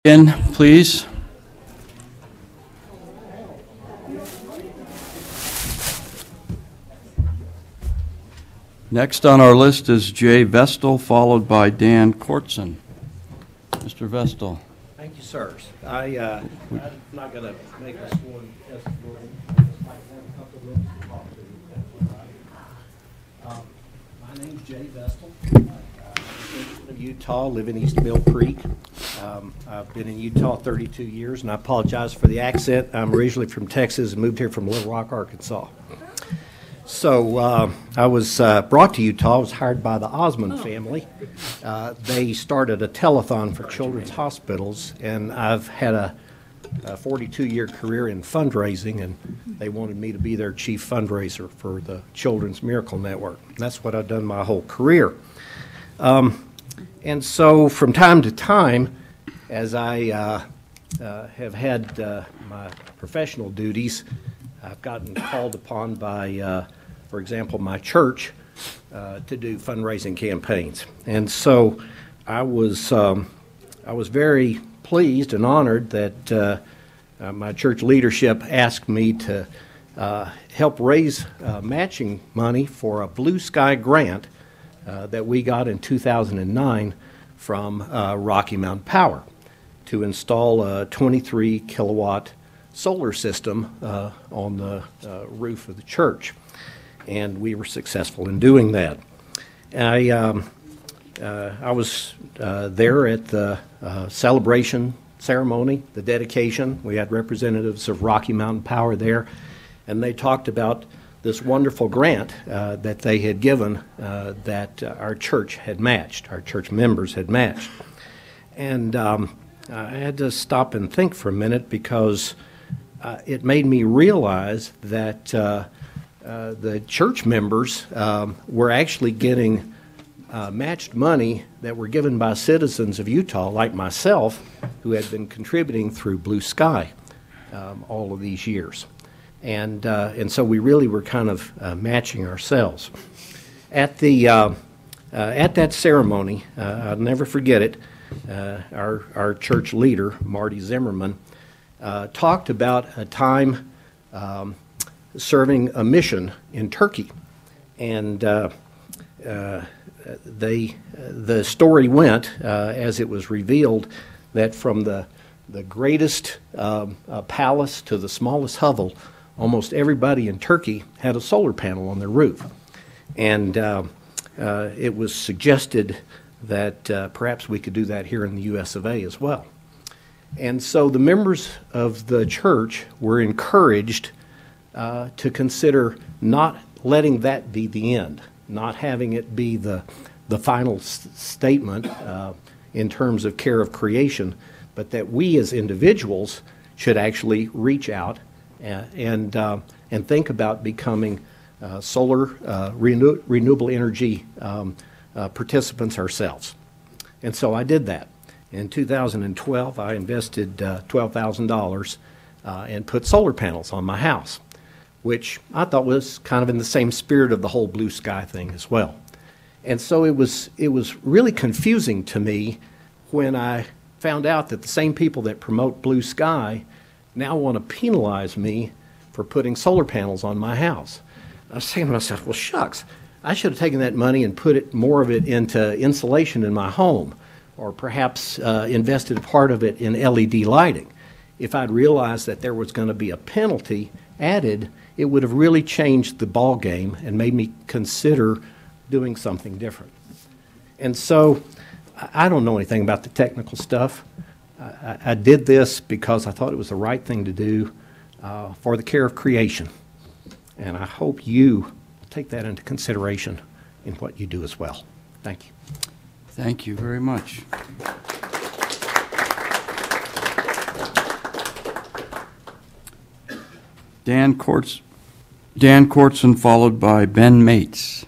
In, please. Next on our list is Jay Vestal, followed by Dan Kortson. Mr. Vestal. Thank you, sirs. I'm not going to make a sworn testimony. My name's Jay Vestal. I'm from Utah, live in East Mill Creek. I've been in Utah 32 years, and I apologize for the accent. I'm originally from Texas and moved here from Little Rock, Arkansas. So I was brought to Utah. I was hired by the Osmond family. They started a telethon for children's hospitals, and I've had a 42-year career in fundraising, and they wanted me to be their chief fundraiser for the Children's Miracle Network. That's what I've done my whole career. And so from time to time, as I have had my professional duties, I've gotten called upon by, for example, my church to do fundraising campaigns. And so I was very pleased and honored that my church leadership asked me to help raise matching money for a Blue Sky grant that we got in 2009 from Rocky Mountain Power to install a 23 kilowatt solar system on the roof of the church, and we were successful in doing that. I was there at the celebration ceremony, the dedication. We had representatives of Rocky Mountain Power there, and they talked about this wonderful grant that they had given that our church had matched, our church members had matched. And I had to stop and think for a minute because it made me realize that the church members were actually getting matched money that were given by citizens of Utah, like myself, who had been contributing through Blue Sky all of these years. And so we really were kind of matching ourselves. At that ceremony, I'll never forget it, our church leader, Marty Zimmerman, talked about a time serving a mission in Turkey. And the story went, as it was revealed, that from the greatest palace to the smallest hovel, almost everybody in Turkey had a solar panel on their roof. And it was suggested that perhaps we could do that here in the U.S. of A. as well. And so the members of the church were encouraged to consider not letting that be the end, not having it be the final statement in terms of care of creation, but that we as individuals should actually reach out and think about becoming solar renewable energy participants ourselves. And so I did that. In 2012, I invested $12,000 and put solar panels on my house, which I thought was kind of in the same spirit of the whole Blue Sky thing as well. And so it was really confusing to me when I found out that the same people that promote Blue Sky now want to penalize me for putting solar panels on my house. I was saying to myself, well, shucks, I should have taken that money and put more of it into insulation in my home, or perhaps invested part of it in LED lighting. If I'd realized that there was going to be a penalty added, it would have really changed the ball game and made me consider doing something different. And so I don't know anything about the technical stuff. I did this because I thought it was the right thing to do for the care of creation. And I hope you take that into consideration in what you do as well. Thank you. Thank you very much. Dan Kortson, followed by Ben Mates.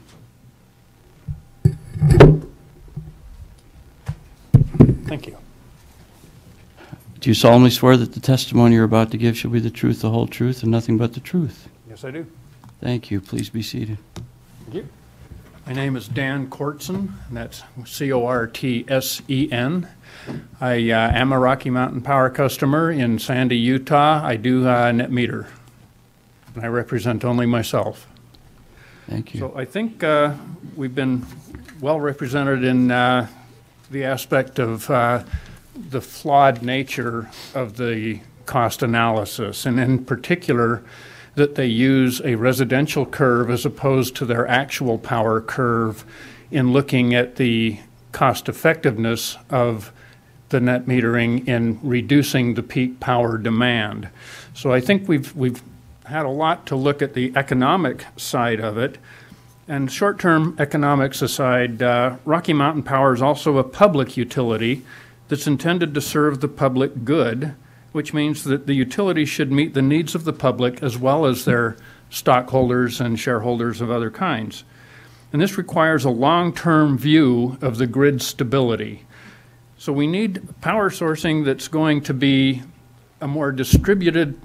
Thank you. Do you solemnly swear that the testimony you're about to give shall be the truth, the whole truth, and nothing but the truth? Yes, I do. Thank you. Please be seated. Thank you. My name is Dan Cortsen, and that's C-O-R-T-S-E-N. I am a Rocky Mountain Power customer in Sandy, Utah. I do net meter, and I represent only myself. Thank you. So I think we've been well represented in the aspect of the flawed nature of the cost analysis, and in particular, that they use a residential curve as opposed to their actual power curve in looking at the cost effectiveness of the net metering in reducing the peak power demand. So I think we've had a lot to look at the economic side of it. And short-term economics aside, Rocky Mountain Power is also a public utility that's intended to serve the public good, which means that the utility should meet the needs of the public as well as their stockholders and shareholders of other kinds. And this requires a long-term view of the grid stability. So we need power sourcing that's going to be a more distributed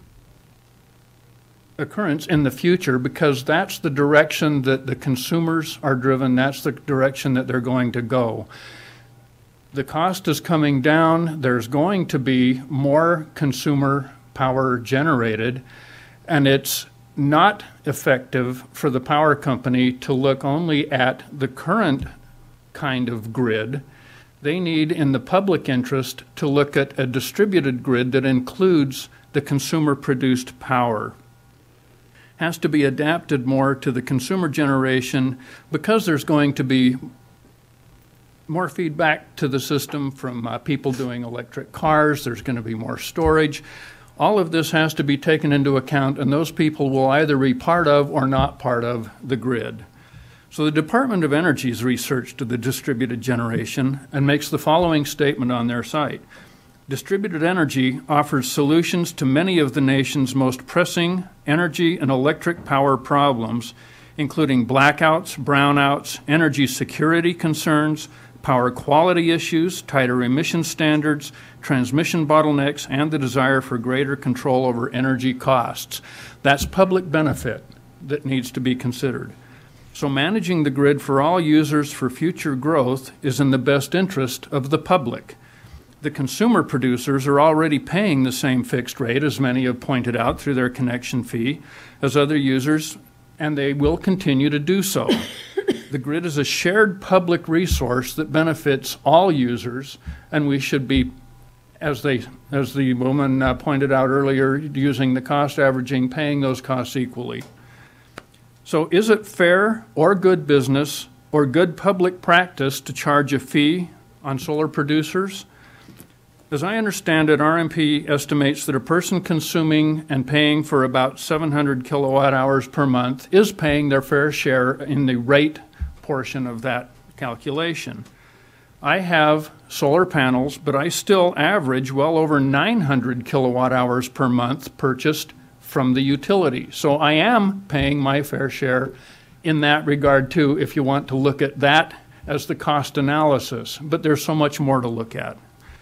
occurrence in the future, because that's the direction that the consumers are driven, that's the direction that they're going to go. The cost is coming down, there's going to be more consumer power generated, and it's not effective for the power company to look only at the current kind of grid. They need, in the public interest, to look at a distributed grid that includes the consumer-produced power. Has to be adapted more to the consumer generation, because there's going to be more feedback to the system from people doing electric cars. There's going to be more storage. All of this has to be taken into account, and those people will either be part of or not part of the grid. So the Department of Energy's research to the distributed generation and makes the following statement on their site. Distributed energy offers solutions to many of the nation's most pressing energy and electric power problems, including blackouts, brownouts, energy security concerns, power quality issues, tighter emission standards, transmission bottlenecks, and the desire for greater control over energy costs. That's public benefit that needs to be considered. So managing the grid for all users for future growth is in the best interest of the public. The consumer producers are already paying the same fixed rate, as many have pointed out, through their connection fee as other users, and they will continue to do so. The grid is a shared public resource that benefits all users, and we should be, as the woman pointed out earlier, using the cost averaging, paying those costs equally. So is it fair or good business or good public practice to charge a fee on solar producers? As I understand it, RMP estimates that a person consuming and paying for about 700 kilowatt hours per month is paying their fair share in the rate portion of that calculation. I have solar panels, but I still average well over 900 kilowatt hours per month purchased from the utility. So I am paying my fair share in that regard too, if you want to look at that as the cost analysis. But there's so much more to look at.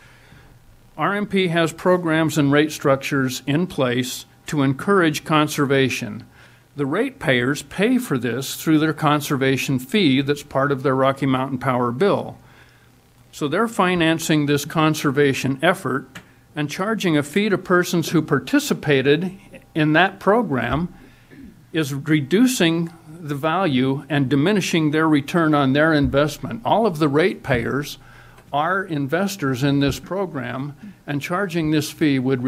RMP has programs and rate structures in place to encourage conservation. The ratepayers pay for this through their conservation fee that's part of their Rocky Mountain Power bill. So they're financing this conservation effort and charging a fee to persons who participated in that program is reducing the value and diminishing their return on their investment. All of the ratepayers are investors in this program, and charging this fee would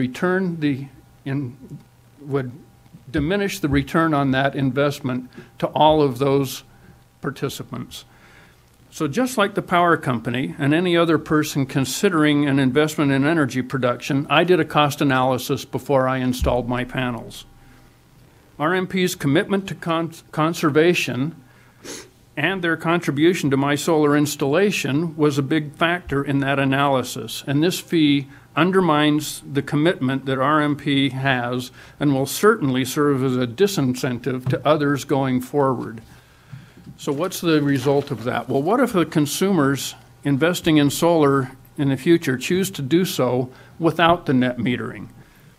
would diminish the return on that investment to all of those participants. So just like the power company and any other person considering an investment in energy production, I did a cost analysis before I installed my panels. RMP's commitment to conservation and their contribution to my solar installation was a big factor in that analysis. And this fee undermines the commitment that RMP has and will certainly serve as a disincentive to others going forward. So what's the result of that? Well, what if the consumers investing in solar in the future choose to do so without the net metering?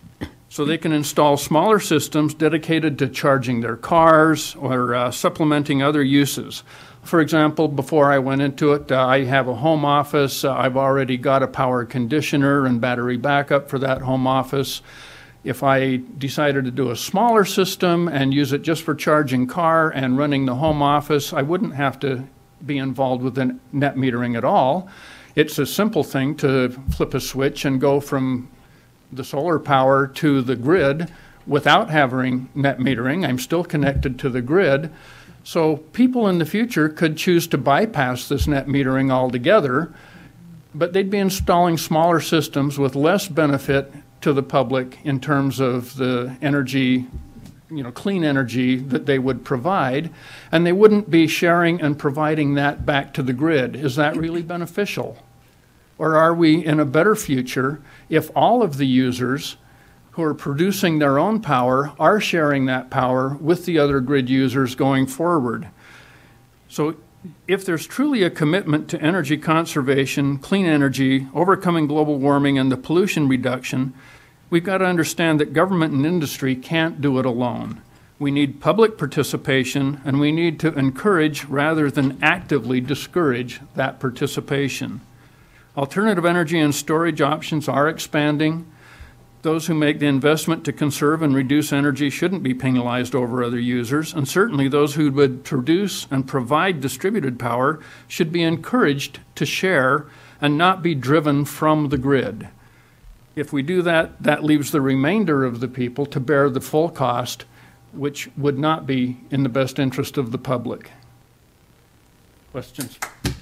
So they can install smaller systems dedicated to charging their cars or supplementing other uses. For example, before I went into it, I have a home office. I've already got a power conditioner and battery backup for that home office. If I decided to do a smaller system and use it just for charging car and running the home office, I wouldn't have to be involved with the net metering at all. It's a simple thing to flip a switch and go from the solar power to the grid without having net metering. I'm still connected to the grid. So people in the future could choose to bypass this net metering altogether, but they'd be installing smaller systems with less benefit to the public in terms of the energy, clean energy that they would provide, and they wouldn't be sharing and providing that back to the grid. Is that really beneficial? Or are we in a better future if all of the users who are producing their own power are sharing that power with the other grid users going forward? So if there's truly a commitment to energy conservation, clean energy, overcoming global warming, and the pollution reduction, we've got to understand that government and industry can't do it alone. We need public participation, and we need to encourage rather than actively discourage that participation. Alternative energy and storage options are expanding. Those who make the investment to conserve and reduce energy shouldn't be penalized over other users, and certainly those who would produce and provide distributed power should be encouraged to share and not be driven from the grid. If we do that, that leaves the remainder of the people to bear the full cost, which would not be in the best interest of the public. Questions?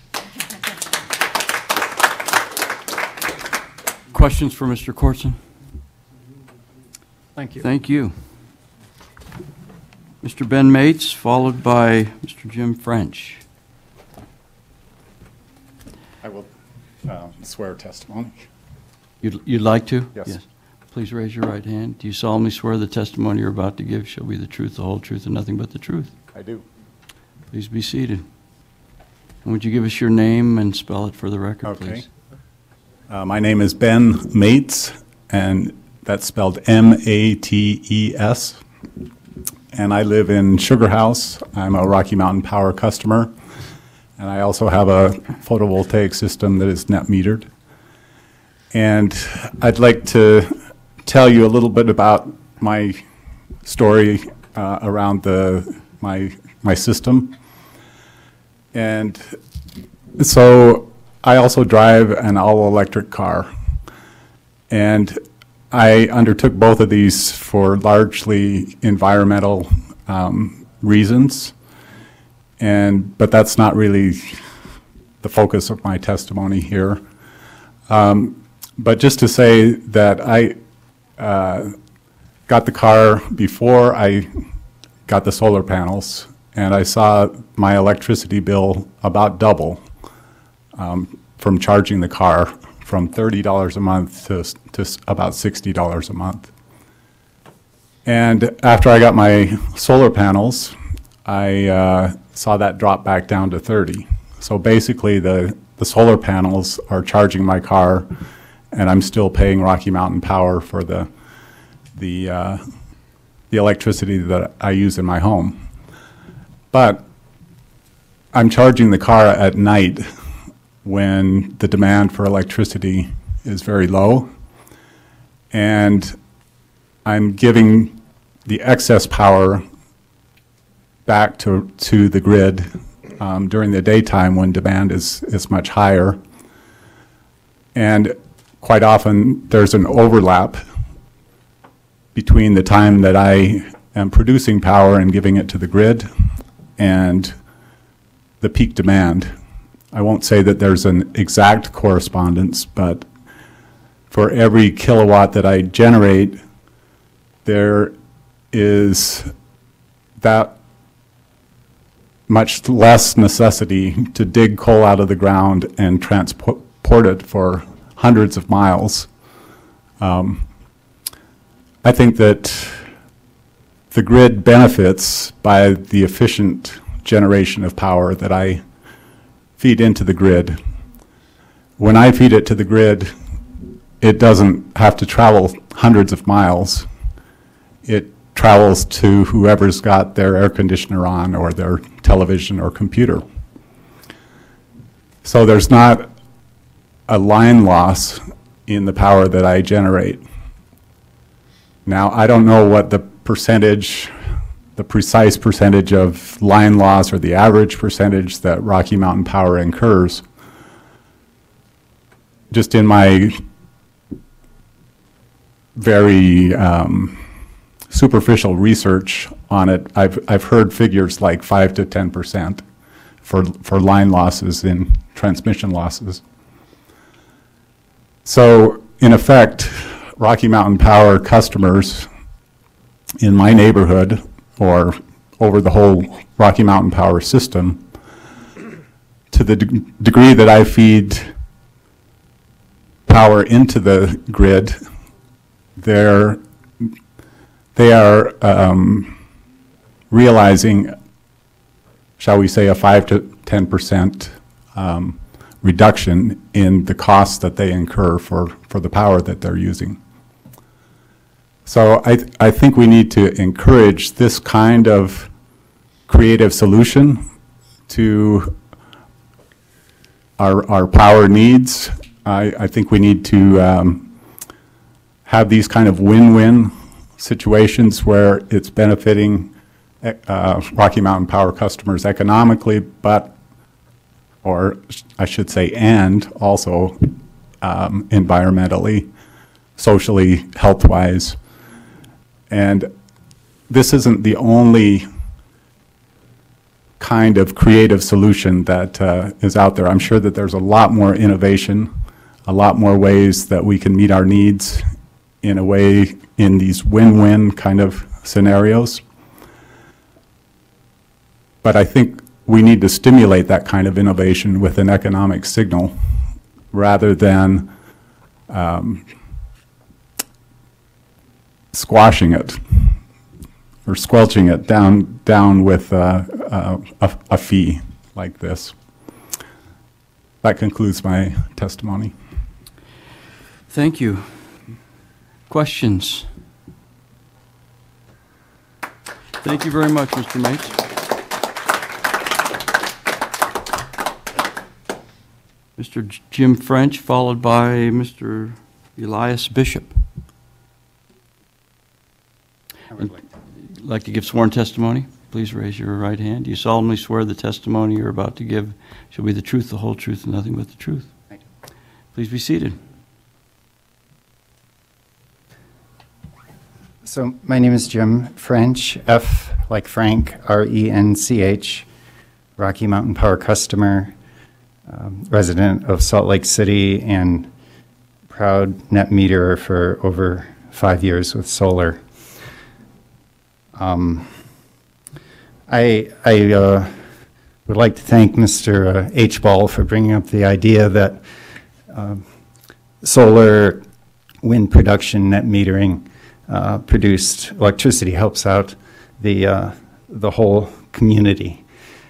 Questions for Mr. Kortson? Thank you. Thank you. Mr. Ben Mates, followed by Mr. Jim French. I will swear testimony. You'd like to? Yes. Please raise your right hand. Do you solemnly swear the testimony you're about to give shall be the truth, the whole truth, and nothing but the truth? I do. Please be seated. And would you give us your name and spell it for the record, Okay. please? My name is Ben Mates, and that's spelled M-A-T-E-S. And I live in Sugar House. I'm a Rocky Mountain Power customer. And I also have a photovoltaic system that is net metered. And I'd like to tell you a little bit about my story around my system. And so I also drive an all-electric car. And I undertook both of these for largely environmental reasons. But that's not really the focus of my testimony here. But just to say that I got the car before I got the solar panels, and I saw my electricity bill about double from charging the car from $30 a month to about $60 a month. And after I got my solar panels, I saw that drop back down to 30. So basically the solar panels are charging my car, and I'm still paying Rocky Mountain Power for the electricity that I use in my home. But I'm charging the car at night when the demand for electricity is very low, and I'm giving the excess power back to the grid during the daytime when demand is much higher. And quite often there's an overlap between the time that I am producing power and giving it to the grid and the peak demand. I won't say that there's an exact correspondence, but for every kilowatt that I generate, there is that much less necessity to dig coal out of the ground and transport it for hundreds of miles. I think that the grid benefits by the efficient generation of power that I feed into the grid. When I feed it to the grid, it doesn't have to travel hundreds of miles. it travels to whoever's got their air conditioner on or their television or computer. So there's not a line loss in the power that I generate. Now, I don't know what the percentage, the precise percentage of line loss or the average percentage that Rocky Mountain Power incurs. Just in my very superficial research on it, I've heard figures like 5 to 10% for line losses in transmission losses. So in effect, Rocky Mountain Power customers in my neighborhood or over the whole Rocky Mountain Power system, to the degree that I feed power into the grid, they are realizing, shall we say, a 5 to 10% reduction in the costs that they incur for the power that they're using. So I think we need to encourage this kind of creative solution to our power needs. I think we need to have these kind of win-win situations where it's benefiting Rocky Mountain Power customers economically, but, or I should say, and also environmentally, socially, health-wise. And this isn't the only kind of creative solution that is out there. I'm sure that there's a lot more innovation, a lot more ways that we can meet our needs in a way in these win-win kind of scenarios. But I think we need to stimulate that kind of innovation with an economic signal rather than squashing it or squelching it down with a fee like this. That concludes my testimony. Thank you. Questions? Thank you very much, Mr. Mates. Mr. Jim French, followed by Mr. Elias Bishop. I would like to give sworn testimony? Please raise your right hand. Do you solemnly swear the testimony you're about to give shall be the truth, the whole truth, and nothing but the truth? I do. Please be seated. So my name is Jim French, F like Frank, R-E-N-C-H, Rocky Mountain Power customer, resident of Salt Lake City, and proud net meterer for over 5 years with solar. I would like to thank Mr. H. Ball for bringing up the idea that solar wind production net metering produced electricity helps out the whole community.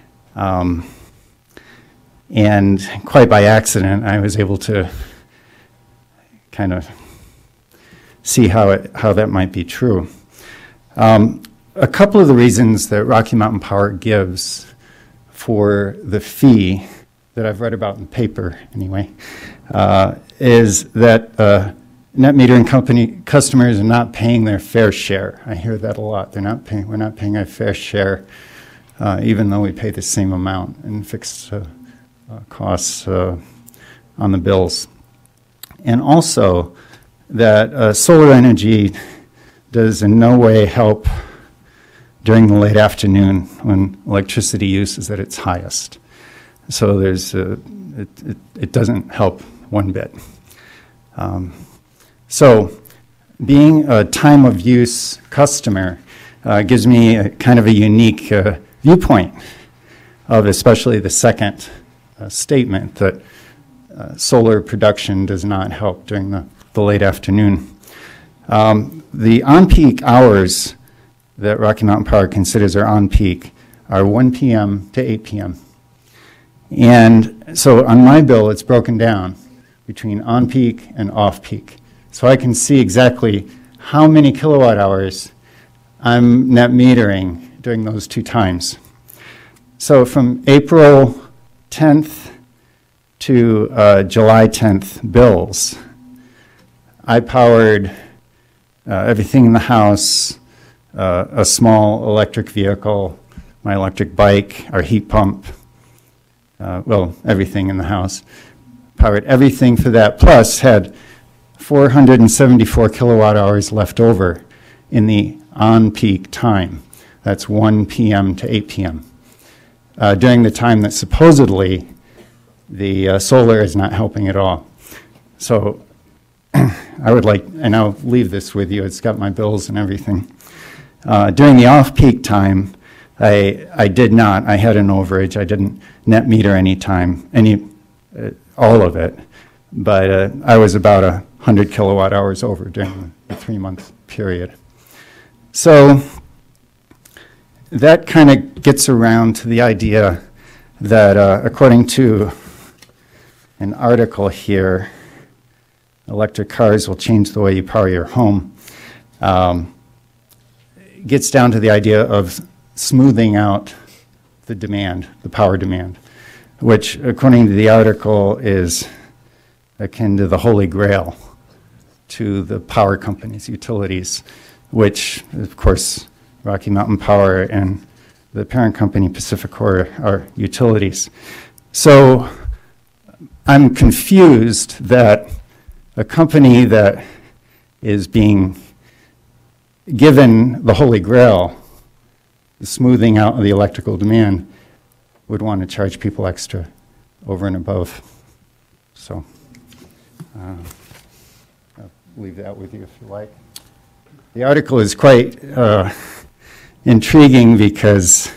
And quite by accident, I was able to kind of see how that might be true. A couple of the reasons that Rocky Mountain Power gives for the fee that I've read about in the paper anyway, is that net metering company customers are not paying their fair share. I hear that a lot. We're not paying our fair share, even though we pay the same amount in fixed costs on the bills. And also that solar energy does in no way help during the late afternoon when electricity use is at its highest. So there's it doesn't help one bit. So being a time of use customer gives me a kind of a unique viewpoint of especially the second statement that solar production does not help during the late afternoon. The on-peak hours that Rocky Mountain Power considers are on-peak are 1 p.m. to 8 p.m. And so on my bill, it's broken down between on-peak and off-peak. So I can see exactly how many kilowatt hours I'm net metering during those 2 times. So from April 10th to July 10th bills, I powered everything in the house, a small electric vehicle, my electric bike, our heat pump, everything in the house. Powered everything for that, plus had 474 kilowatt hours left over in the on-peak time. That's 1 p.m. to 8 p.m. During the time that supposedly the solar is not helping at all. So I would like, and I'll leave this with you, it's got my bills and everything. During the off-peak time, I did not, I had an overage, I didn't net meter any time, all of it, but I was about 100 kilowatt hours over during the 3-month period. So that kind of gets around to the idea that according to an article here, electric cars will change the way you power your home, gets down to the idea of smoothing out the demand, the power demand, which according to the article is akin to the Holy Grail to the power companies, utilities, which of course Rocky Mountain Power and the parent company PacifiCorp are utilities. So I'm confused that a company that is being given the Holy Grail, the smoothing out of the electrical demand, would want to charge people extra over and above. So I'll leave that with you if you like. The article is quite intriguing because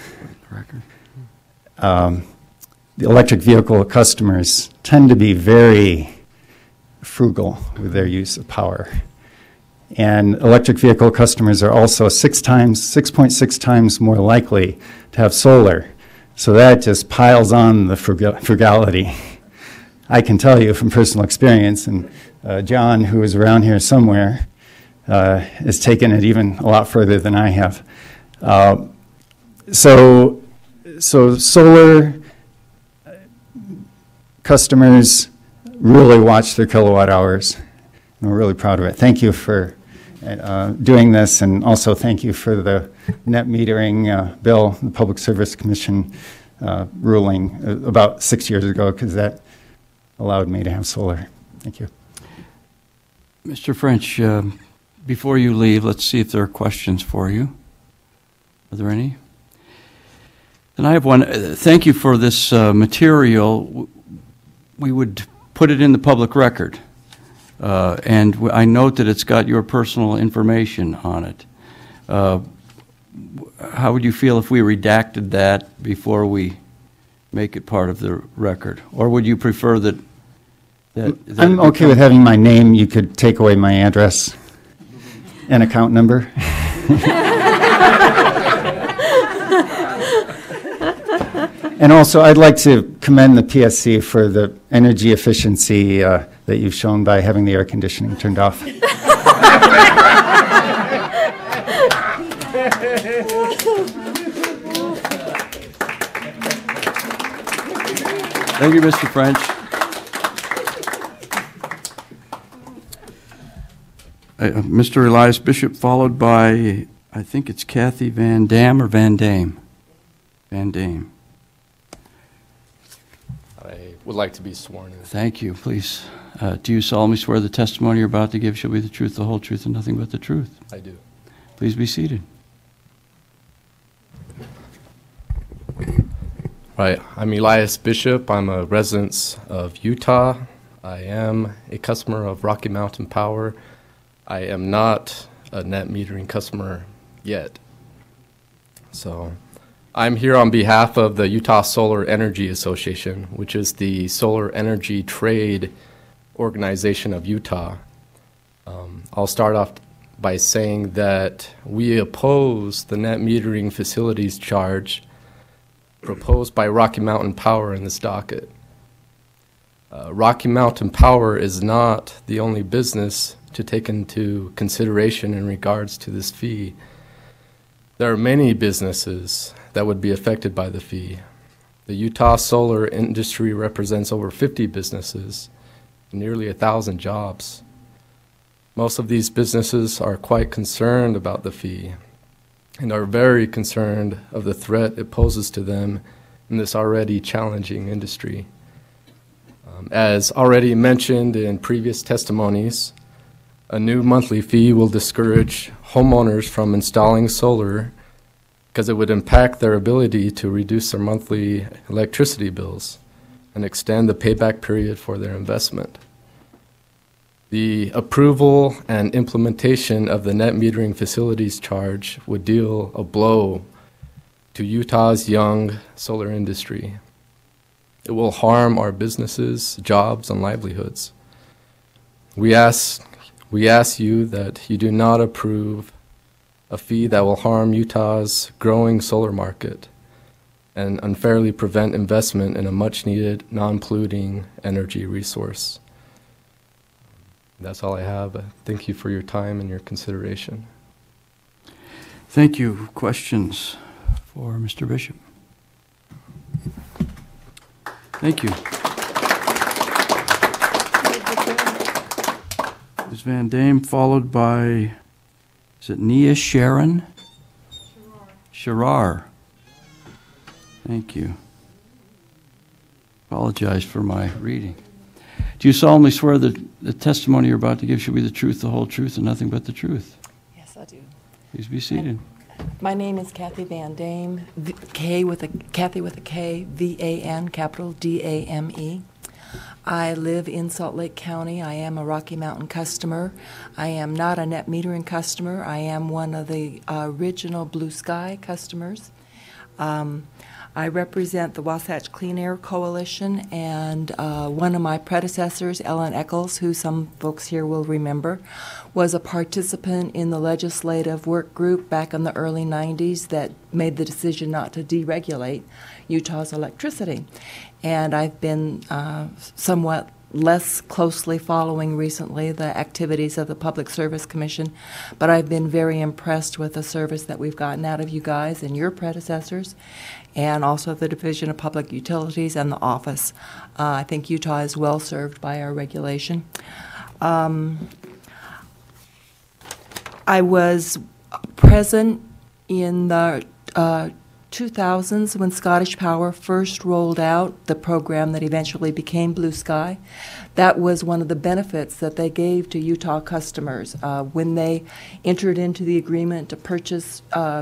the electric vehicle customers tend to be very frugal with their use of power. And electric vehicle customers are also 6.6 times more likely to have solar. So that just piles on the frugality. I can tell you from personal experience, and John, who is around here somewhere, has taken it even a lot further than I have. So solar customers really watch their kilowatt hours, and we're really proud of it. Thank you for doing this, and also thank you for the net metering bill, the Public Service Commission ruling about 6 years ago, because that allowed me to have solar. Thank you. Mr. French, before you leave, let's see if there are questions for you. Are there any? And I have one. Thank you for this material. We would put it in the public record. And I note that it's got your personal information on it. How would you feel if we redacted that before we make it part of the record? Or would you prefer that I'm okay with having my name. You could take away my address and account number. And also, I'd like to commend the PSC for the energy efficiency that you've shown by having the air conditioning turned off. Thank you, Mr. French. Mr. Elias Bishop, followed by, I think it's Kathy Van Dam or Van Dame? Van Dame. I would like to be sworn in. Thank you. Please, do you solemnly swear the testimony you're about to give shall be the truth, the whole truth, and nothing but the truth? I do. Please be seated. Right. I'm Elias Bishop. I'm a resident of Utah. I am a customer of Rocky Mountain Power. I am not a net metering customer yet. So I'm here on behalf of the Utah Solar Energy Association, which is the solar energy trade organization of Utah. I'll start off by saying that we oppose the net metering facilities charge proposed by Rocky Mountain Power in this docket. Rocky Mountain Power is not the only business to take into consideration in regards to this fee. There are many businesses that would be affected by the fee. The Utah solar industry represents over 50 businesses, nearly 1,000 jobs. Most of these businesses are quite concerned about the fee and are very concerned of the threat it poses to them in this already challenging industry. As already mentioned in previous testimonies, a new monthly fee will discourage homeowners from installing solar because it would impact their ability to reduce their monthly electricity bills and extend the payback period for their investment. The approval and implementation of the net metering facilities charge would deal a blow to Utah's young solar industry. It will harm our businesses, jobs, and livelihoods. We ask you that you do not approve a fee that will harm Utah's growing solar market and unfairly prevent investment in a much-needed, non-polluting energy resource. That's all I have. Thank you for your time and your consideration. Thank you. Questions for Mr. Bishop? Thank you. Ms. Van Dame, followed by, is it Nia Sharon? Sharar. Thank you. Apologize for my reading. Do you solemnly swear that the testimony you're about to give shall be the truth, the whole truth, and nothing but the truth? Yes, I do. Please be seated. My name is Kathy Van Dame, Kathy with a K, V-A-N, capital D-A-M-E. I live in Salt Lake County. I am a Rocky Mountain customer. I am not a net metering customer. I am one of the original Blue Sky customers. I represent the Wasatch Clean Air Coalition, and one of my predecessors, Ellen Eccles, who some folks here will remember, was a participant in the legislative work group back in the early 90s that made the decision not to deregulate Utah's electricity. And I've been somewhat less closely following recently the activities of the Public Service Commission, but I've been very impressed with the service that we've gotten out of you guys and your predecessors, and also the Division of Public Utilities and the office. I think Utah is well served by our regulation. I was present in the 2000s when Scottish Power first rolled out the program that eventually became Blue Sky. That was one of the benefits that they gave to Utah customers. When they entered into the agreement to purchase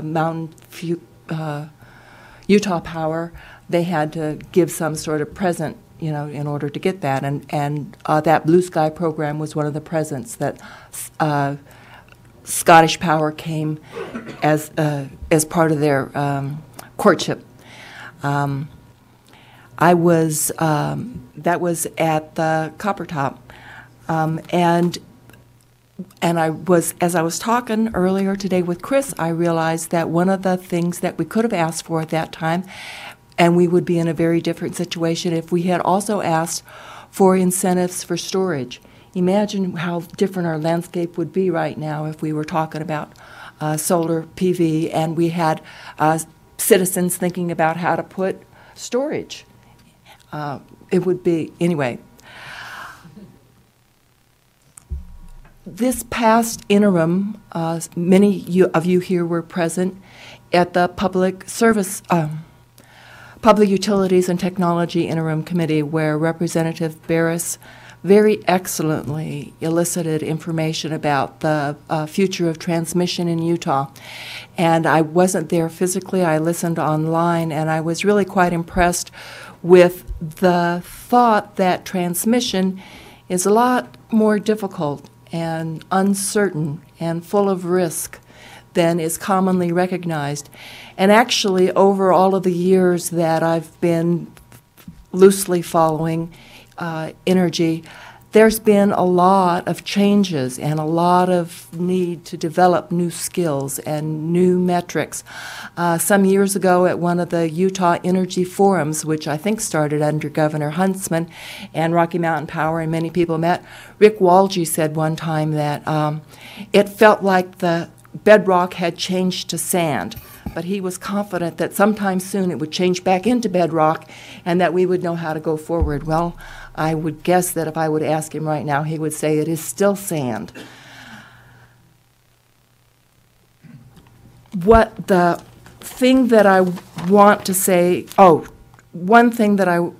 Utah Power, they had to give some sort of present, in order to get that. And that Blue Sky program was one of the presents that Scottish Power came as part of their courtship. That was at the Copper Top, and I was, as I was talking earlier today with Chris, I realized that one of the things that we could have asked for at that time, and we would be in a very different situation if we had also asked for incentives for storage. Imagine how different our landscape would be right now if we were talking about solar PV and we had citizens thinking about how to put storage. It would be, anyway. This past interim, many of you here were present at the Public Utilities and Technology Interim Committee, where Representative Barris very excellently elicited information about the future of transmission in Utah. And I wasn't there physically, I listened online, and I was really quite impressed with the thought that transmission is a lot more difficult and uncertain and full of risk than is commonly recognized. And actually, over all of the years that I've been loosely following energy, there's been a lot of changes and a lot of need to develop new skills and new metrics. Some years ago at one of the Utah Energy Forums, which I think started under Governor Huntsman and Rocky Mountain Power, and many people met, Rick Walge said one time that it felt like the bedrock had changed to sand, but he was confident that sometime soon it would change back into bedrock and that we would know how to go forward. Well, I would guess that if I would ask him right now, he would say it is still sand. What the thing that I want to say, one thing that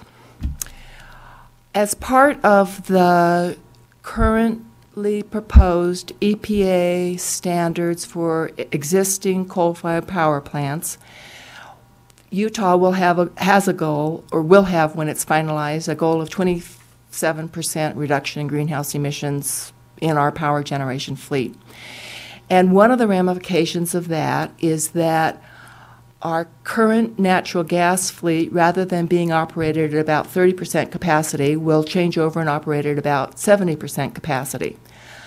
as part of the currently proposed EPA standards for existing coal-fired power plants, Utah has a goal, or will have when it's finalized, a goal of 27% reduction in greenhouse emissions in our power generation fleet. And one of the ramifications of that is that our current natural gas fleet, rather than being operated at about 30% capacity, will change over and operate at about 70% capacity.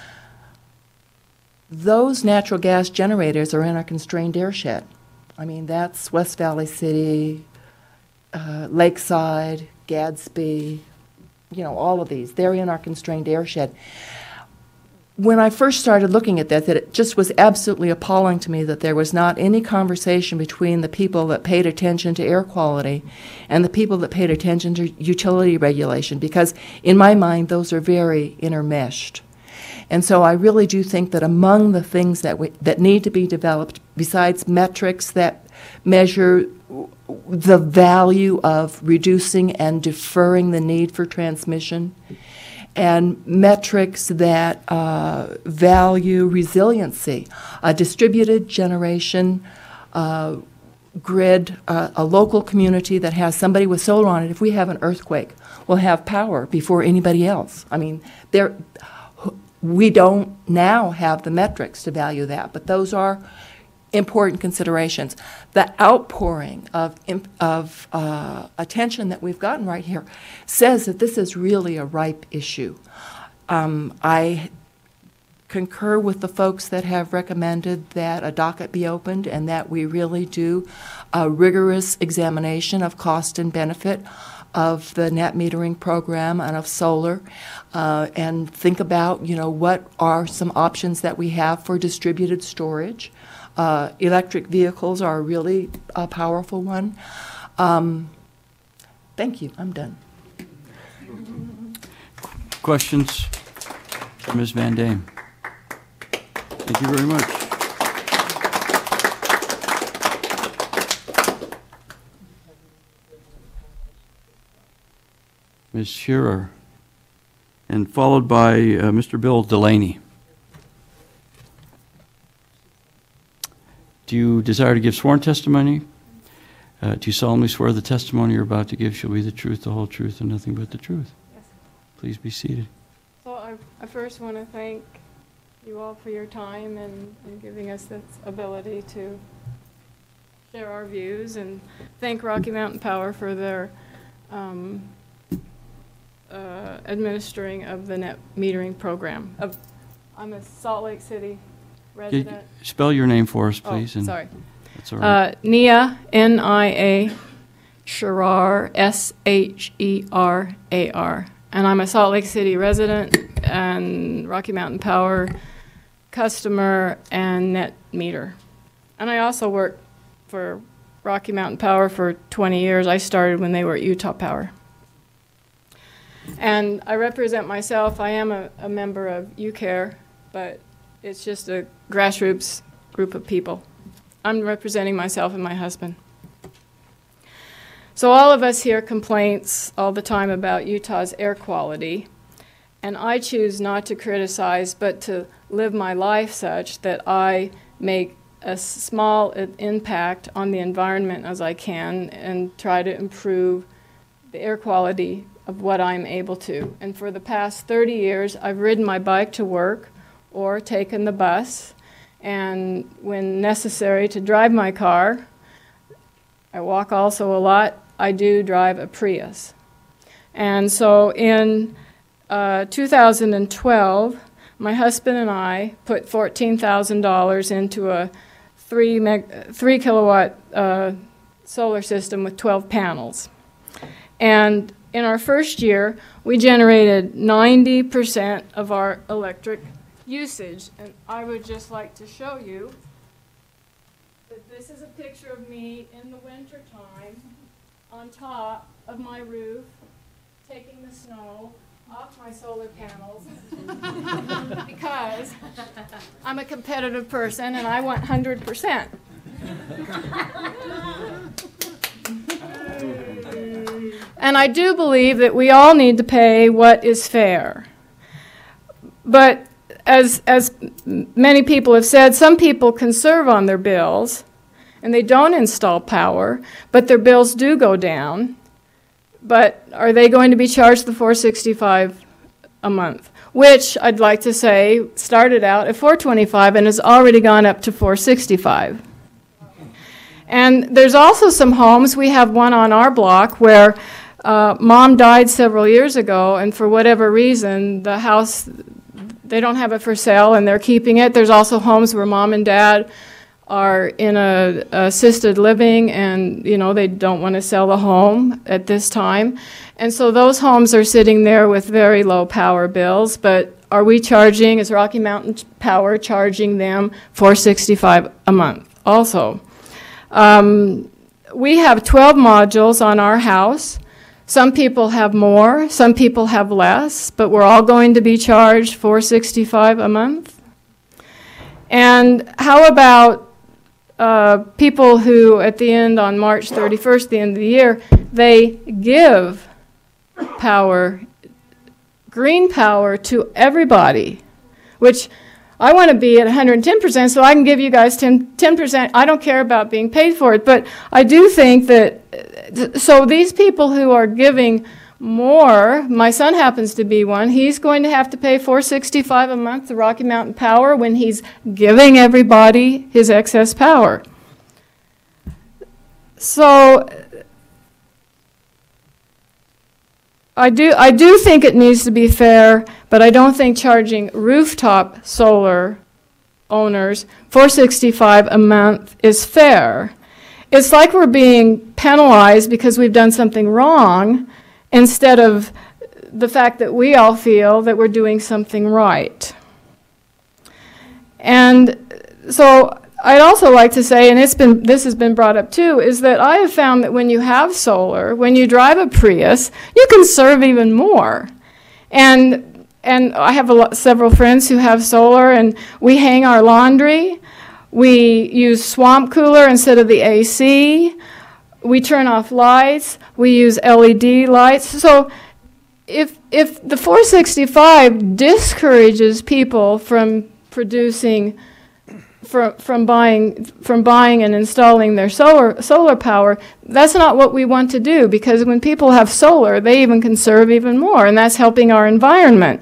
Those natural gas generators are in our constrained airshed. I mean, that's West Valley City, Lakeside, Gadsby, all of these. They're in our constrained airshed. When I first started looking at that it just was absolutely appalling to me that there was not any conversation between the people that paid attention to air quality and the people that paid attention to utility regulation, because in my mind, those are very intermeshed. And so I really do think that among the things that need to be developed, besides metrics that measure the value of reducing and deferring the need for transmission, and metrics that value resiliency, a distributed generation grid, a local community that has somebody with solar on it. If we have an earthquake, we'll have power before anybody else. I mean, we don't now have the metrics to value that, but those are important considerations. The outpouring of attention that we've gotten right here says that this is really a ripe issue. I concur with the folks that have recommended that a docket be opened and that we really do a rigorous examination of cost and benefit of the net metering program and of solar, and think about, what are some options that we have for distributed storage. Electric vehicles are really a powerful one. Thank you. I'm done. Questions for Ms. Van Dame? Thank you very much. Ms. Shearer, and followed by Mr. Bill Delaney. Do you desire to give sworn testimony? Do you solemnly swear the testimony you're about to give shall be the truth, the whole truth, and nothing but the truth? Yes. Please be seated. So I first want to thank you all for your time and giving us this ability to share our views, and thank Rocky Mountain Power for their administering of the net metering program. I'm a Salt Lake City resident. Spell your name for us, please. Oh, sorry. That's all right. Nia, N-I-A, Sherar, S-H-E-R-A-R. And I'm a Salt Lake City resident and Rocky Mountain Power customer and net meter. And I also worked for Rocky Mountain Power for 20 years. I started when they were at Utah Power. And I represent myself. I am a member of UCARE, but it's just a grassroots group of people. I'm representing myself and my husband. So all of us hear complaints all the time about Utah's air quality, and I choose not to criticize, but to live my life such that I make a small impact on the environment as I can and try to improve the air quality of what I'm able to. And for the past 30 years, I've ridden my bike to work or taken the bus, and when necessary to drive my car, I walk also a lot. I do drive a Prius. And so in 2012, my husband and I put $14,000 into a 3 kilowatt solar system with 12 panels. And in our first year, we generated 90% of our electric usage. And I would just like to show you that this is a picture of me in the winter time on top of my roof, taking the snow off my solar panels because I'm a competitive person and I want 100%. And I do believe that we all need to pay what is fair. But as many people have said, some people conserve on their bills and they don't install power, but their bills do go down. But are they going to be charged the $465 a month? Which I'd like to say started out at $425 and has already gone up to $465. And there's also some homes, we have one on our block where mom died several years ago, and for whatever reason, the house, they don't have it for sale and they're keeping it. There's also homes where mom and dad are in a assisted living and, you know, they don't want to sell the home at this time. And so those homes are sitting there with very low power bills, but are we charging, is Rocky Mountain Power charging them $465 a month also? We have 12 modules on our house. Some people have more, some people have less, but we're all going to be charged $465 a month. And how about people who at the end on March 31st, the end of the year, they give power, green power to everybody, which I want to be at 110%, so I can give you guys 10%. I don't care about being paid for it, but I do think that, so these people who are giving more, my son happens to be one, he's going to have to pay $465 a month to Rocky Mountain Power when he's giving everybody his excess power. So I do think it needs to be fair, but I don't think charging rooftop solar owners $465 a month is fair. It's like we're being penalized because we've done something wrong instead of the fact that we all feel that we're doing something right. And so I'd also like to say, and this has been brought up too, is that I have found that when you have solar, when you drive a Prius, you can serve even more. And I have several friends who have solar, and we hang our laundry. We use swamp cooler instead of the AC. We turn off lights. We use LED lights. So if the $465 discourages people from producing, from buying and installing their solar power, that's not what we want to do, because when people have solar, they even conserve even more, and that's helping our environment.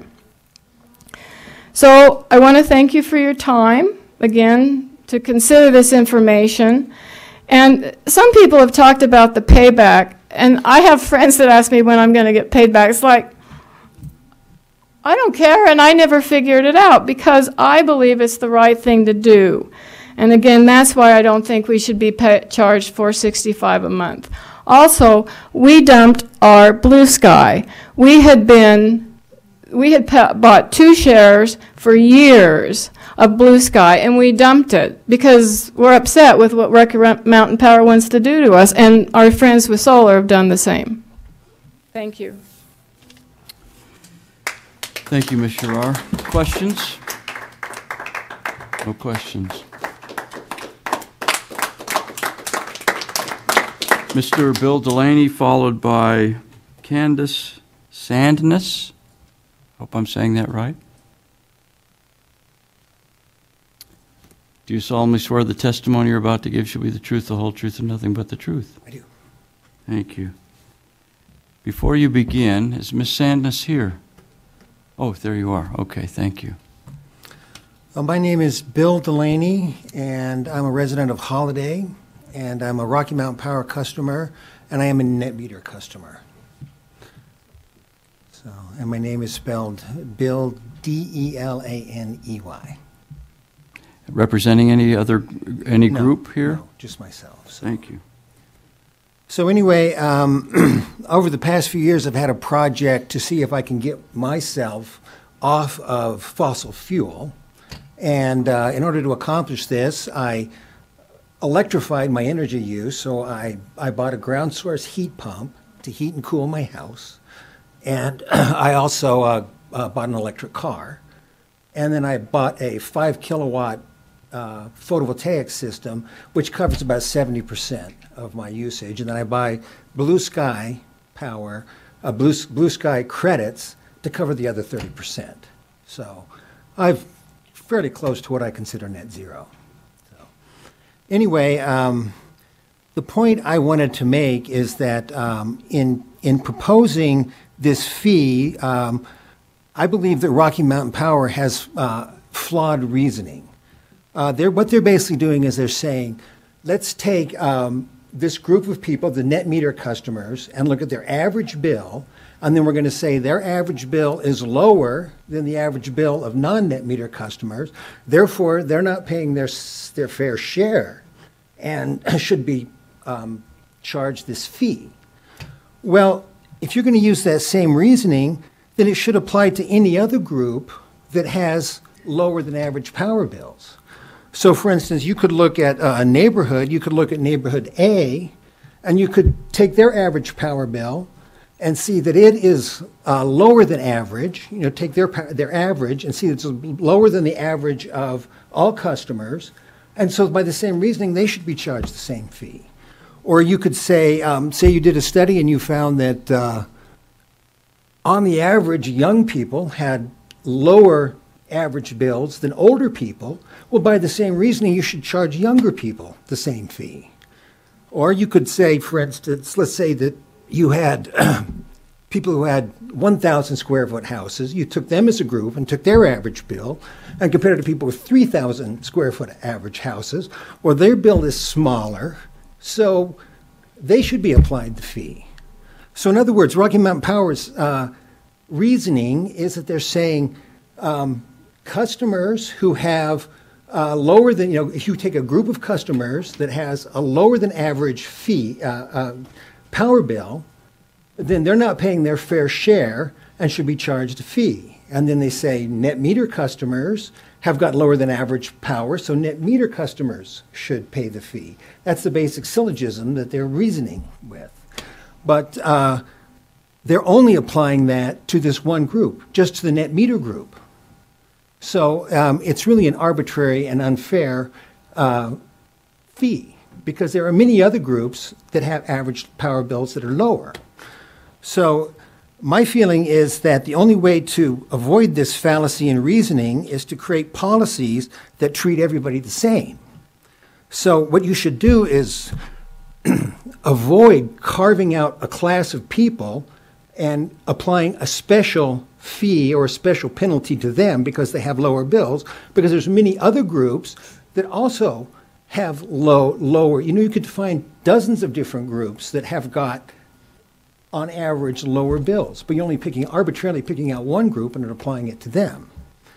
So I want to thank you for your time, again, to consider this information. And some people have talked about the payback, and I have friends that ask me when I'm going to get paid back. It's like, I don't care, and I never figured it out because I believe it's the right thing to do. And again, that's why I don't think we should be charged $465 a month. Also, we dumped our Blue Sky. We had bought 2 shares for years of Blue Sky, and we dumped it because we're upset with what Rocky Mountain Power wants to do to us, and our friends with solar have done the same. Thank you. Thank you, Ms. Sherrar. Questions? No questions. Mr. Bill Delaney, followed by Candace Sandness. Hope I'm saying that right. Do you solemnly swear the testimony you're about to give shall be the truth, the whole truth, and nothing but the truth? I do. Thank you. Before you begin, is Ms. Sandness here? Oh, there you are. Okay, thank you. My name is Bill Delaney, and I'm a resident of Holiday, and I'm a Rocky Mountain Power customer, and I am a net meter customer. So, and my name is spelled Bill, D-E-L-A-N-E-Y. Representing any group here? No, just myself. So. Thank you. So anyway, over the past few years, I've had a project to see if I can get myself off of fossil fuel. And in order to accomplish this, I electrified my energy use. So I bought a ground source heat pump to heat and cool my house. And I also bought an electric car. And then I bought a 5 kilowatt photovoltaic system, which covers about 70% of my usage. And then I buy Blue Sky power, Blue Sky credits to cover the other 30%. So I'm fairly close to what I consider net zero. So anyway, the point I wanted to make is that in proposing this fee, I believe that Rocky Mountain Power has flawed reasoning. What they're basically doing is they're saying, let's take this group of people, the net meter customers, and look at their average bill, and then we're going to say their average bill is lower than the average bill of non-net meter customers. Therefore, they're not paying their fair share and should be charged this fee. Well, if you're going to use that same reasoning, then it should apply to any other group that has lower than average power bills. So, for instance, you could look at a neighborhood, you could look at neighborhood A, and you could take their average power bill and see that it is lower than average. You know, take their average and see it's lower than the average of all customers. And so by the same reasoning, they should be charged the same fee. Or you could say you did a study and you found that on the average, young people had lower average bills than older people. Well, by the same reasoning, you should charge younger people the same fee. Or you could say, for instance, let's say that you had people who had 1,000 square foot houses. You took them as a group and took their average bill and compared it to people with 3,000 square foot average houses. Well, their bill is smaller, so they should be applied the fee. So in other words, Rocky Mountain Power's reasoning is that they're saying customers who have lower than, if you take a group of customers that has a lower than average fee, power bill, then they're not paying their fair share and should be charged a fee. And then they say net meter customers have got lower than average power, so net meter customers should pay the fee. That's the basic syllogism that they're reasoning with. But they're only applying that to this one group, just to the net meter group. So it's really an arbitrary and unfair fee, because there are many other groups that have average power bills that are lower. So my feeling is that the only way to avoid this fallacy in reasoning is to create policies that treat everybody the same. So what you should do is avoid carving out a class of people and applying a special fee or a special penalty to them because they have lower bills, because there's many other groups that also have lower. You could find dozens of different groups that have got, on average, lower bills, but you're only arbitrarily picking out one group and applying it to them.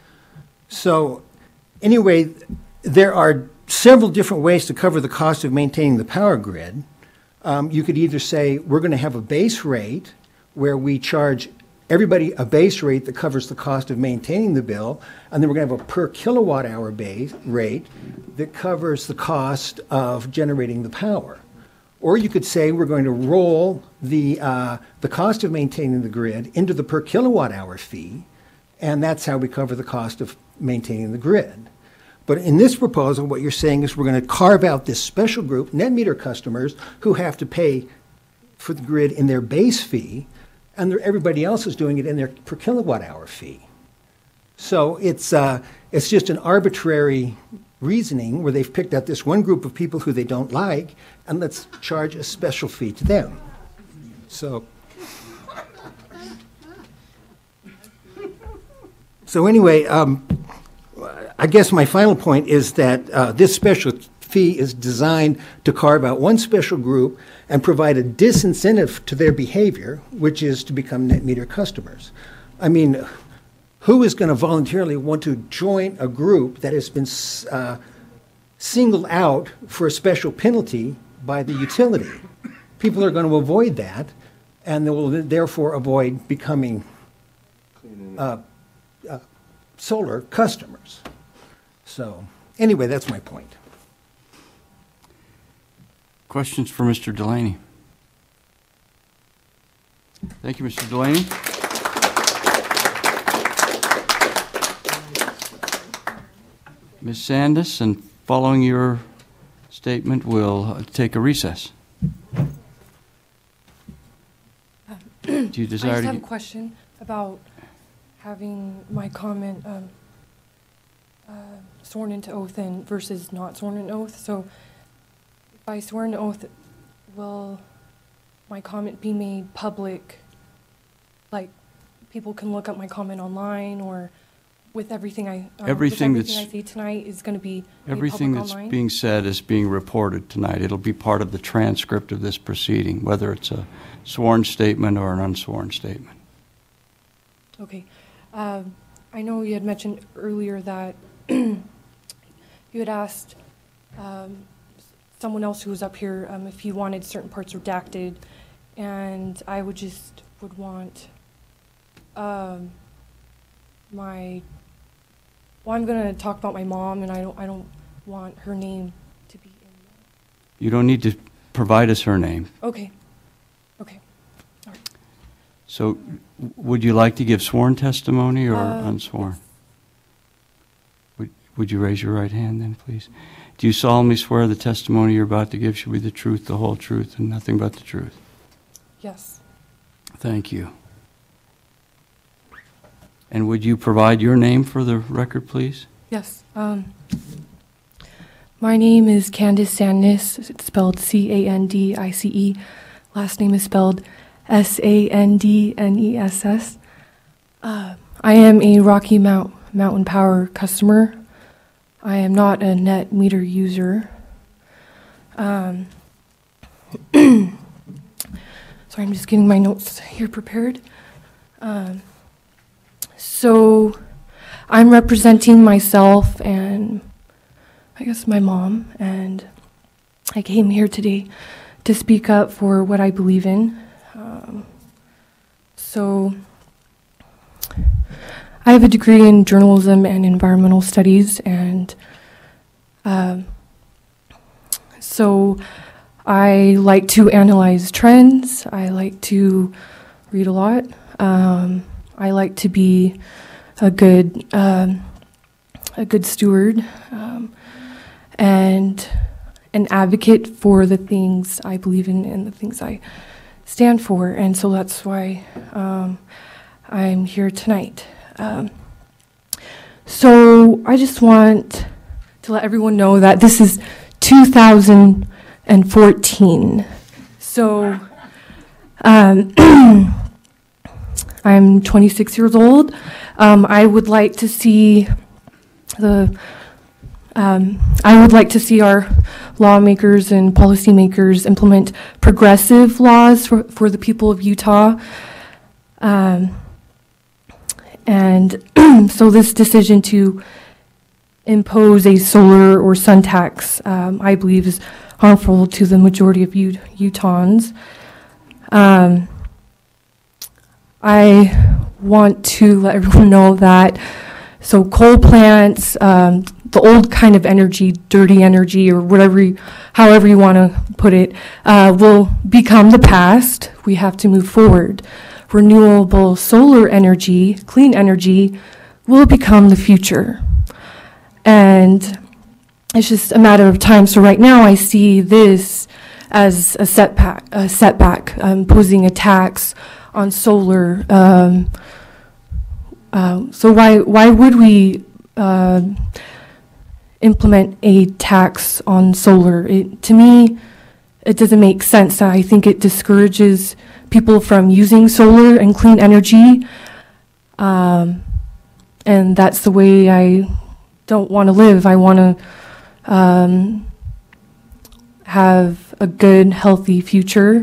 So anyway, there are several different ways to cover the cost of maintaining the power grid. You could either say we're going to have a base rate where we charge everybody a base rate that covers the cost of maintaining the bill, and then we're going to have a per kilowatt hour base rate that covers the cost of generating the power. Or you could say we're going to roll the cost of maintaining the grid into the per kilowatt hour fee, and that's how we cover the cost of maintaining the grid. But in this proposal, what you're saying is we're going to carve out this special group, net meter customers, who have to pay for the grid in their base fee, and everybody else is doing it in their per kilowatt hour fee. So it's just an arbitrary reasoning where they've picked out this one group of people who they don't like, and let's charge a special fee to them. So anyway, I guess my final point is that this special fee is designed to carve out one special group and provide a disincentive to their behavior, which is to become net meter customers. I mean, who is going to voluntarily want to join a group that has been singled out for a special penalty by the utility? People are going to avoid that, and they will therefore avoid becoming solar customers. So anyway, that's my point. Questions for Mr. Delaney? Thank you, Mr. Delaney. Ms. Sandus, and following your statement, we'll take a recess. Do you desire I just to have a question about having my comment sworn into oath and versus not sworn into oath. So if I swear into oath, will my comment be made public? Like people can look up my comment online, or with everything Everything I that's- say tonight is going to be made Everything public that's online? being said is being reported tonight. It'll be part of the transcript of this proceeding, whether it's a sworn statement or an unsworn statement. Okay. I know you had mentioned earlier that you had asked someone else who was up here if he wanted certain parts redacted, and I would want I'm going to talk about my mom, and I don't want her name to be in You don't need to provide us her name. Okay. Okay. All right. So would you like to give sworn testimony or unsworn? Would you raise your right hand then, please? Do you solemnly swear the testimony you're about to give shall be the truth, the whole truth, and nothing but the truth? Yes. Thank you. And would you provide your name for the record, please? Yes. My name is Candice Sandness. It's spelled Candice. Last name is spelled Sandness. I am a Rocky Mountain Power customer. I am not a net meter user. Sorry, I'm just getting my notes here prepared. So I'm representing myself and I guess my mom, and I came here today to speak up for what I believe in. So I have a degree in journalism and environmental studies, and so I like to analyze trends. I like to read a lot. I like to be a good steward and an advocate for the things I believe in and the things I stand for, and so that's why I'm here tonight. So I just want to let everyone know that this is 2014. So I'm 26 years old. I would like to see our lawmakers and policymakers implement progressive laws for the people of Utah. And so this decision to impose a solar or sun tax, I believe, is harmful to the majority of Utahns. I want to let everyone know that coal plants, the old kind of energy, dirty energy, or however you want to put it, will become the past. We have to move forward. Renewable solar energy, clean energy, will become the future. And it's just a matter of time. So right now I see this as a setback, imposing a tax on solar. So why would we implement a tax on solar? To me, it doesn't make sense. I think it discourages people from using solar and clean energy, and that's the way I don't want to live. I want to have a good, healthy future.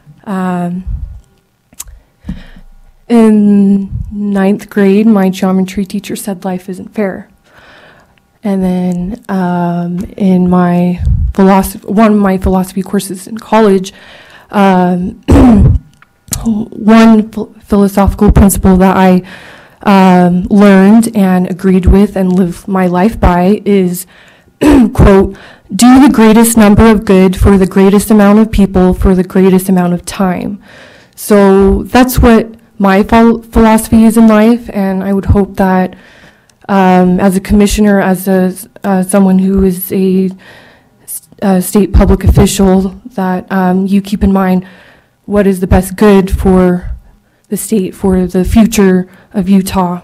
In 9th grade, my geometry teacher said life isn't fair. And then in one of my philosophy courses in college, one philosophical principle that I learned and agreed with and live my life by is, quote, do the greatest number of good for the greatest amount of people for the greatest amount of time. So that's what my philosophy is in life, and I would hope that as a commissioner, as someone who is a state public official, that you keep in mind what is the best good for the state, for the future of Utah.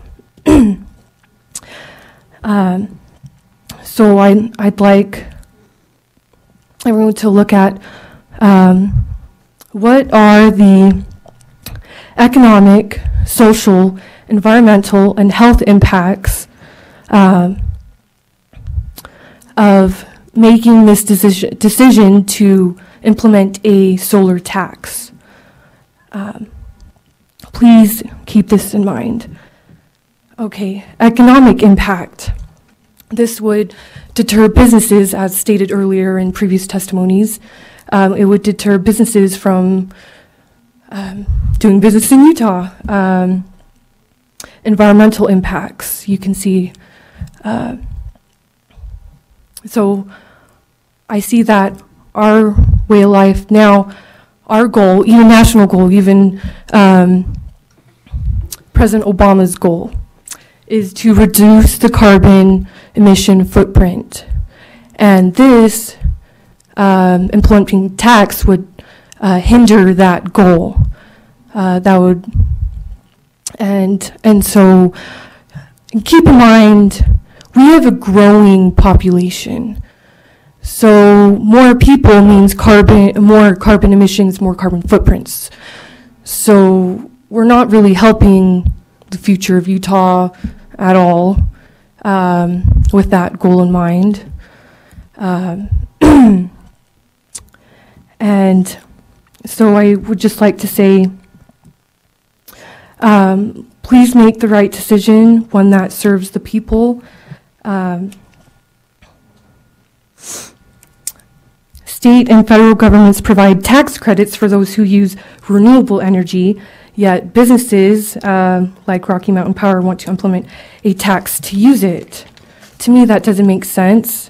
So I'd like everyone to look at what are the economic, social, environmental, and health impacts of making this decision to implement a solar tax. Please keep this in mind. Okay, economic impact. This would deter businesses, as stated earlier in previous testimonies. It would deter businesses from doing business in Utah. Environmental impacts, you can see. So I see that our way of life now, our goal, even national goal, even President Obama's goal, is to reduce the carbon emission footprint. And this implementing tax would hinder that goal. That would, and so keep in mind, we have a growing population. So more people means more carbon emissions, more carbon footprints. So we're not really helping the future of Utah at all with that goal in mind. And so I would just like to say, please make the right decision, one that serves the people. State and federal governments provide tax credits for those who use renewable energy, yet businesses like Rocky Mountain Power want to implement a tax to use it. To me, that doesn't make sense.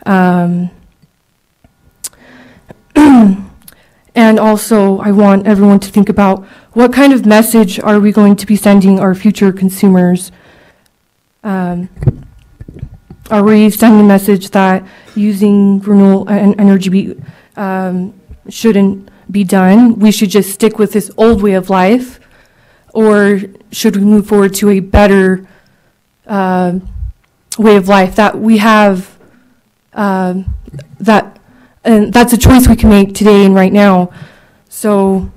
And also, I want everyone to think about what kind of message are we going to be sending our future consumers? Are we sending a message that using renewable energy shouldn't be done? We should just stick with this old way of life? Or should we move forward to a better way of life that we have, and that's a choice we can make today and right now. So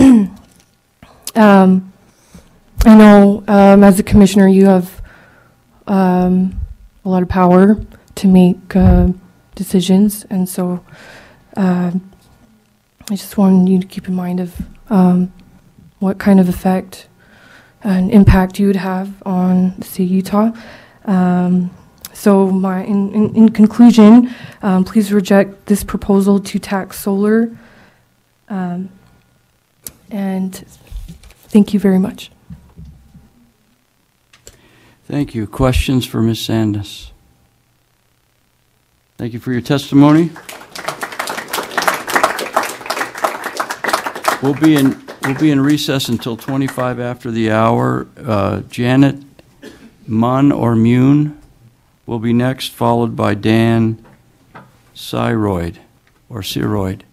I know as a commissioner you have a lot of power to make decisions, and so I just wanted you to keep in mind of what kind of effect and impact you would have on the state of Utah. So in conclusion, please reject this proposal to tax solar, and thank you very much. Thank you. Questions for Ms. Sandus? Thank you for your testimony. We'll be in recess until 25 after the hour. Janet Munn or Mune will be next, followed by Dan Siroyd or Siroyd.